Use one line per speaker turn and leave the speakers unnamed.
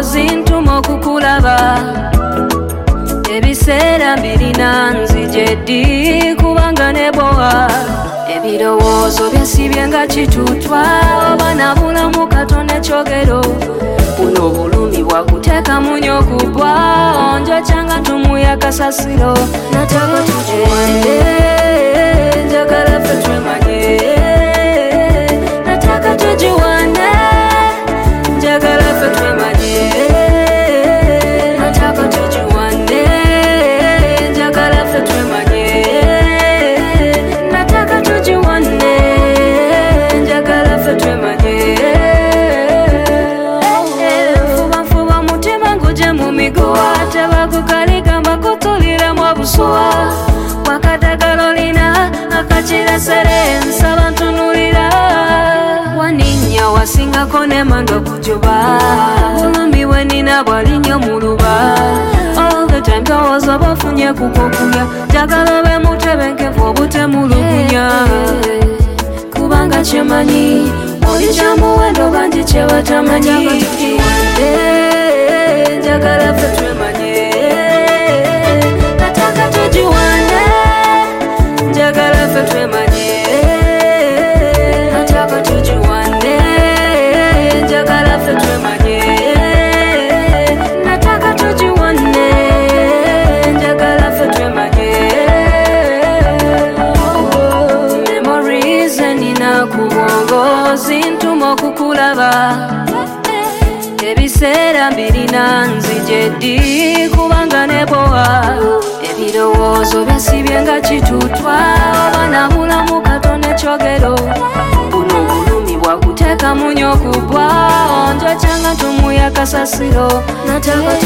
bulowoozi ntuma okukulaba ebiseera mbirina nzije ddi kubanga nebowa ebirowoozo byesibye nga kitutwa oba nabulamu katonda ekyogero buno obulumi bwakuteeka munyo okubwa onjokyanga tumuya kasasiro nataka tujiwande njagala ffe twemanye nataka tujiwande njagala ffe twemanye nataka tujiwande njagala ffe twemanye nataka tujiwande njagala ffe twemanye fuba mutima nguje mu miguwa tebakukaligamba kutuliramu obusuwa wakadagala olina akakirasere nsaba ntunulira waninnya wasingako nemando kujuba bulumi bwe nina bwalinnya mu luba all the time ndowooza bafunye kukokulya njagala obe mutebenkevu obutemulugunya kubanga kyemanyi oli kyamuwendo bangi kyebatamanyi njagala ffe twemanye nataka tujiwande njagala ffe twemanye nataka tujiwande njagala ffe twemanye nataka tujiwande njagala ffe twemanye memories enina ku bwongo zintuma okukulaba ebiseera mbirina nzije ddi kubanga nebowa ebirowoozo byesibye nga kitutwa oba nabulamu katonda ekyogero buno obulumi bwakuteeka munyo okubwa onjokyanga tumuya kasasiro nataka